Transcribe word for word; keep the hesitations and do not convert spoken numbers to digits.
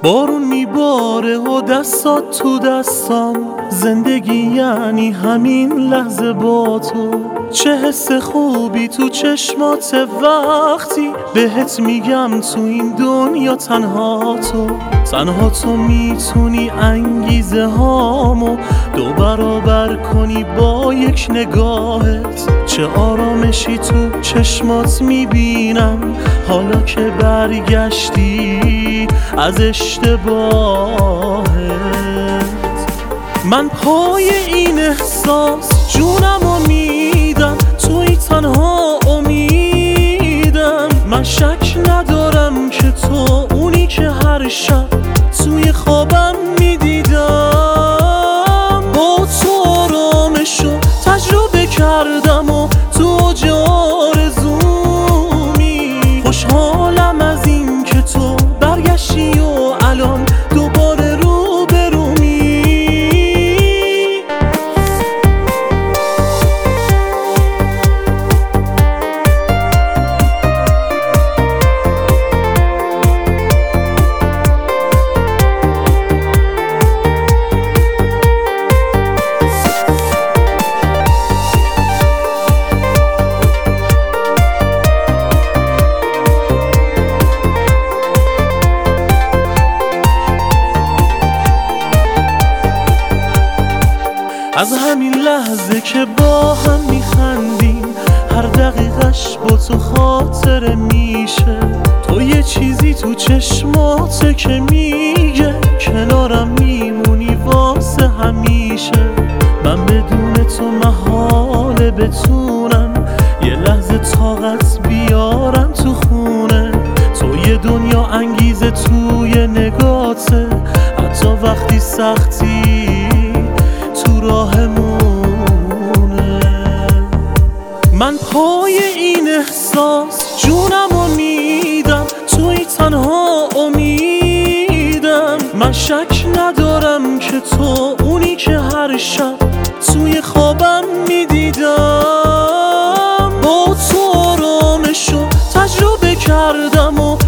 بارون میباره و دستات تو دستام، زندگی یعنی همین لحظه با تو. چه حس خوبی تو چشمات وقتی بهت میگم تو این دنیا تنها تو. تنها تو میتونی انگیزه هامو دو برابر کنی با یک نگاهت. چه آرامشی تو چشمات میبینم حالا که برگشتی از اشتباهت. من پای این احساس جونمو میدم، توی تنها امیدم. من شک ندارم که تو اونی که هر شب توی خوابم میدیدم. با تو آرامشو تجربه کردم و تو اوج آرزومی. خوشحالم از این که تو برگشتی و الان دوباره روبرومی. از همین لحظه که با هم میخندیم، هر دقیقش با تو خاطره میشه. تو یه چیزی تو چشماته که میگه کنارم میمونی واسه همیشه. من بدون تو محاله بتونم یه لحظه طاقت بیارم تو خونه. تو یه دنیا انگیزه توی نگاته، حتی وقتی سختی تو راهمونه. من پای این احساس جونمو میدم، توی تنها امیدم. من شک ندارم که تو اونی که هر شب توی خوابم میدیدم. با تو آرامشو تجربه کردم و